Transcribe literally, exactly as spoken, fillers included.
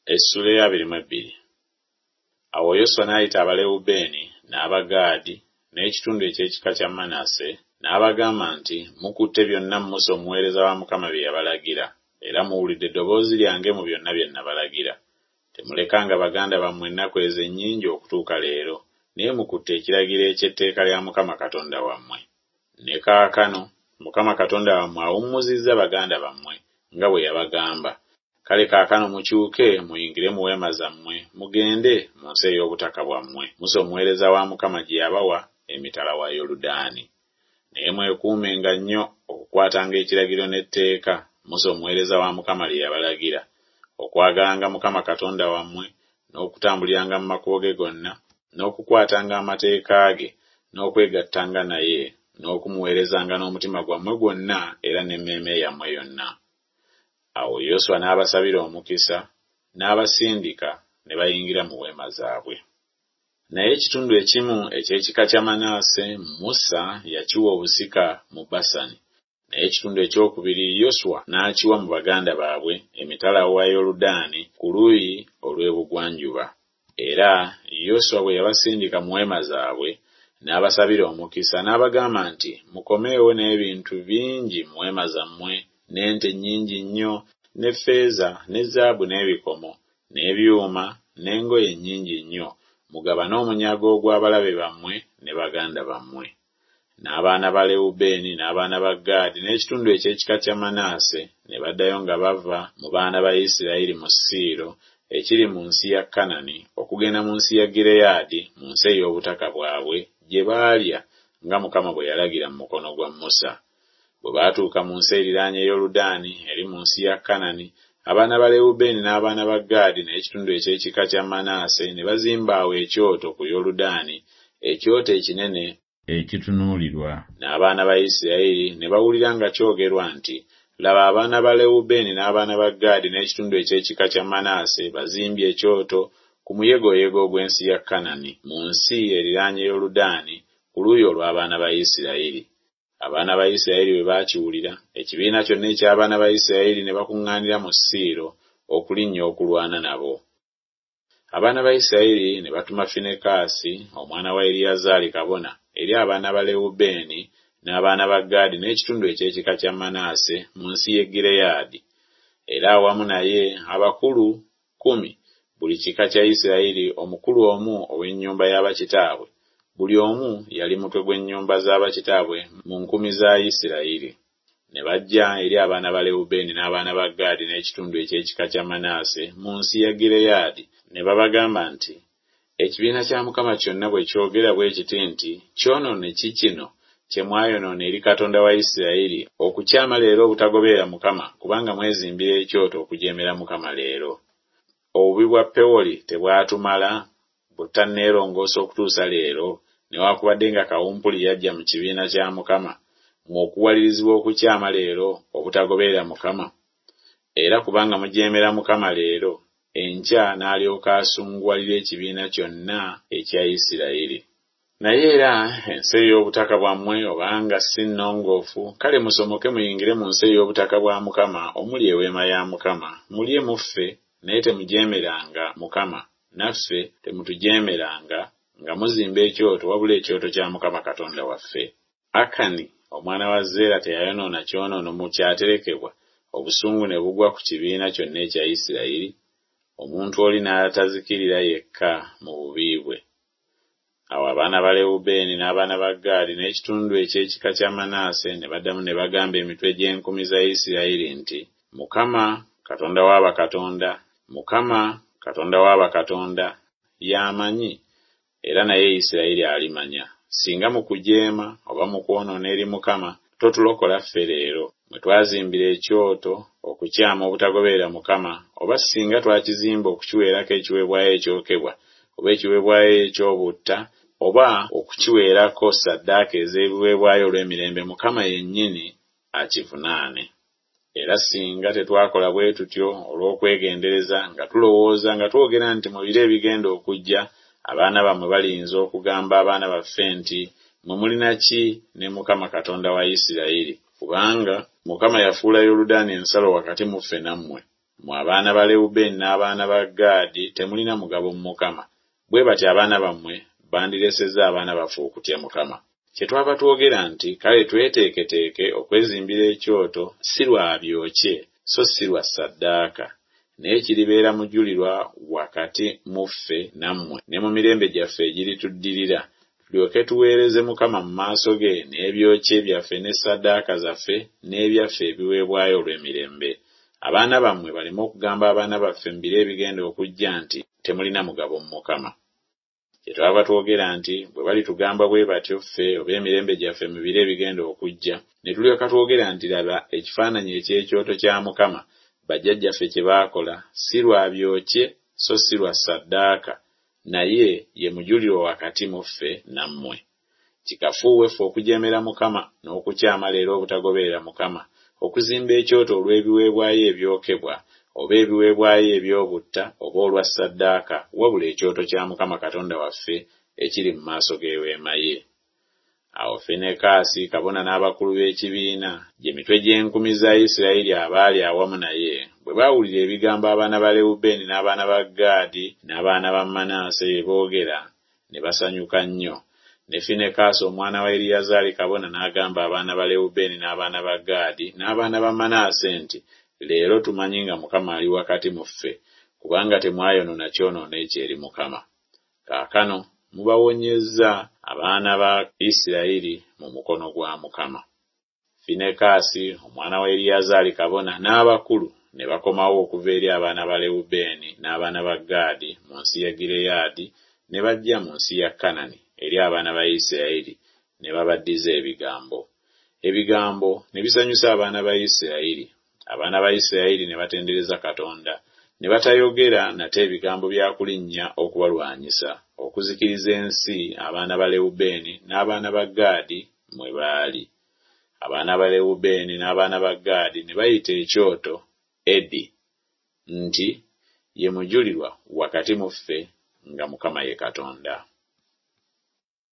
Essula ya abiri mu bbiri. Awo Yoswa n'ayita Abalewubeeni n'Abagaadi n'ekitundu eky'ekika kya Manase n'abagamba nti, mukutte byonna Musa omuweereza wa Mukama bye yabalagira, era muwulidde eddoboozi lyange mu byonna bye nabalagira. Temulekanga baganda bammwe ennaku ezo ennyingi okutuuka leero, naye mukutte ekiragiro eky'etteeka lya Mukama Katonda wammwe. Ne kaakano Mukama Katonda wammwe awummuzizza baganda bammwe nga bwe yabagamba. Kale kaakano mukyuke muyingire mu weema zammwe, mugende mu nsi ey'obutaka bwammwe Musa omuweereza wa Mukama gye yabawa emitala wa Yoludaani. Naye mwekuumenga nnyo okukwatanga ekiragiro n'etteeka Musa omuweereza wa Mukama lye yabalagira, okwagalanga Mukama Katonda wammwe, n'okutambuliranga mu makubo ge gonna, n'okukwatanga amateeka ge, n'okwegattanga naye, n'okumuweerezanga n'omutima gwammwe gwonna era n'emmeeme yammwe yonna. Awo Yoswa n'abasabira omukisa, n'abasindika ne bayingira mu weema zaabwe. Naye ekitundu ekimu eky'ekika kya Manase Musa yakiwa obusika mu Basani, naye ekitundu ekyokubiri Yoswa n'akiwa mu baganda baabwe emitala wa Yoludaani ku luuyi olw'ebugwanjuba. Era Yoswa bwe yabasindika mu weema zaabwe n'abasabira omukisa n'abagamba nti, mukomeewo n'ebintu bingi mu weema zammwe, n'ente nnyingi nnyo, ne ffeeza, ne zaabu, n'ebikomo, n'ebyuma, n'engoye nnyingi nnyo, mugabane omunyago ogw'abalabe bammwe ne baganda bammwe. N'abaana ba Lewubeeni n'abaana ba Gaadi n'ekitundu eky'ekika kya Manase ne baddayo nga bava mu baana ba Isirayiri mu Siiro ekiri mu nsi ya Kanani okugenda mu nsi ya Gireyaadi mu nsi ey'obutaka bwabwe gye baalya nga Mukama bwe yalagira mu mukono gwa Musa. Bwe baatuuka mu nsi eriraanye Yoludaani eri mu nsi ya Kanani, abaana ba Lewubeeni n'abaana ba Gaadi n'ekitundu eky'ekika kya Manase ne bazimba awo ekyoto ku Yoludaani, ekyoto ekinene ekitunuulirwa. N'abaana ba Isirayiri ne bawulira nga kyogerwa nti, laba abaana ba Lewubeeni n'abaana ba Gaadi n'ekitundu eky'ekika kya Manase bazimbye ekyoto ku muyegoyego ogw'ensi ya Kanani mu nsi eriraanye Yoludaani ku luuyi olw'abaana ba Isirayiri. Abaana ba Isirayiri bwe baakiwulira, ekibiina kyonna eky'abaana ba Isirayiri ne bakuŋŋaanira mu Siiro okulinnya okulwana nabo. Abaana ba Isirayiri ne batuma Finekaasi omwana wa Eriyazaali kabona eri abaana ba Lewubeeni n'abaana ba Gaadi n'ekitundu eky'ekika kya Manase mu nsi y'e Gireyaadi. Era awamu naye abakulu kumi buli kika kya Isirayiri, omukulu omu ow'ennyumba y'abakitaabwe. Buli omu yali mutwe gw'ennyumba z'abakitaabwe mu nkumi za Isirayiri. Ne bajja eri abaana ba Lewubeeni n'abaana ba Gaadi n'ekitundu eky'ekika kya Manase mu nsi ya Gireyaadi, ne babagamba nti, ekibiina kya Mukama kyonna bwe kyogera bwe kiti nti, kyonoone ki kino kye mwayonoona eri Katonda wa Isirayiri okukyama leero obutagoberera Mukama, kubanga mwezimbira ekyoto okujeemera Mukama leero? Obubi bwa Pewoli tebwatumala butanneerongoosa okutuusa leero, newaakubadde nga kawumpuli yajja mu kibiina kya Mukama, mw'okuwalirizibwa okukyama leero obutagoberera Mukama? Era kubanga mujeemera Mukama leero, enkya n'alyoka asunguwalira ekibiina kyonna ekya Isirayiri. Naye era ensi ey'obutaka bwammwe obanga si nnongoofu, kale musomoke muyingire mu nsi ey'obutaka bwa Mukama omuli eweema ya Mukama, mulye muffe, naye temujeemeranga Mukama, naffe temutujeemeranga nga muzimba ekyoto wabula ekyoto kya Mukama Katonda waffe. Akani omwana wa Zeera teyayonoona kyonoono mu kyaterekebwa, obusungu ne bugwa ku kibiina kyonna ekya Isirayiri? Omuntu oli n'atazikirira yekka mu bubi bwe. Awo abaana ba Lewubeeni n'abaana ba Gaadi n'ekitundu eky'ekika kya Manase ne baddamu ne bagamba emitwe gy'enkumi za Isirayiri nti, Mukama Katonda w'abakatonda, Mukama Katonda w'abakatonda y'amanyi, era naye Isirayiri alimanya. Singa mu kujeema oba mu kwonoona eri Mukama totulokola ffe leero, mwe twazimbira ekyoto okukyama obutagoberera Mukama, oba singa twakizimba okukiweerako ekiweebwayo ekyokebwa, oba ekiweebwayo eky'obutta, oba okukiweerako ssaddaaka ez'ebiweebwayo olw'emirembe, Mukama yennyini akivunaane. Era singa tetwakola bwe tutyo olw'okwegendereza nga tulowooza nga twogera nti mu biro ebigenda okujja abaana bammwe baliyinza okugamba abaana baffe nti, mwe mulina ki ne Mukama Katonda wa Isirayiri? Kubanga Mukama yafuula Yoludaani ensalo wakati mu ffe nammwe. mu abaana ba Lewubeeni n'abaana ba Gaadi temulina mugabo mu Mukama, bwe bati abaana bammwe bandiresezza abaana baffe okutya Mukama. Kye twava twogera nti kale tweteeketeeke okwezimbira ekyoto si lwa byokye so si lwa ssaddaaka, naye kiribeera mujulirwa wakati mu ffe nammwe ne mu mirembe gyaffe egirituddirira, tulyoke tuweereze Mukama mu maaso ge n'ebyokye byaffe ne ssaddaaka zaffe n'ebyaffe ebiweebwayo olw'emirembe. Abaana bammwe baleme okugamba abaana baffe mu biro ebigenda okujja nti temulina mugabo mu Mukama. Kye twava twogera nti bwe balitugamba bwe batyo ffe oba emirembe gyaffe mu biro ebigenda okujja, ne tulyoka twogera nti laba ekifaananyi eky'ekyoto kya Mukama bajjajjaffe kye baakola si lwa byokye so si lwa ssaddaaka, naye ye mujulirwa wakati mu ffe nammwe. Kikafuuwe ffe okujeemera Mukama n'okukyama leero obutagoberera Mukama, okuzimba ekyoto olw'ebiweebwayo ebyokebwa oba ebiweebwayo eby'obutta oba olwa ssaddaaka, wabula ekyoto kya Mukama Katonda waffe ekiri mu maaso g'eweema ye. Awo Finekaasi kabona n'abakulu b'ekibiina gye mitwe gy'enkumi za Isirayiri abaali awamu naye bwe baawulira ebigambo abaana ba Lewubeeni n'abaana ba Gaadi n'abaana ba Manaase bye boogera, ne basanyuka nnyo. Ne Finekaasi omwana wa Eriyazaali kabona n'agamba abaana ba Lewubeeni n'abaana ba Gaadi n'abaana ba Manaase nti, leero tumanyi nga Mukama ali wakati mu ffe, kubanga temwayonona kyonoona ekyeri Mukama. Kaakano mubawonyezza abaana ba Isirayiri mu mukono gwa Mukama. Finekaasi omwana wa Eriyazaali kabona n'abakulu ne bakomawo okuva eri abaana ba Lewubeeni n'abaana ba Gaadi mu nsi ya Gireyaadi, ne bajja mu nsi ya Kanani eri abaana ba Isirayiri ne babaddiza ebigambo. Ebigambo ne bisanyusa abaana ba Isirayiri. Abaana ba Isirayiri ne batendereza Katonda, ne batayogera nate ebigambo bya kulinnya okubalwanyisa, okuzikiriza ensi abaana ba Lewubeeni n'abaana ba Gaadi mwe baali. Abaana ba Lewubeeni n'abaana ba Gaadi ne bayita ekyoto Edi, nti ye mujulirwa wakati mu ffe nga Mukama ye Katonda.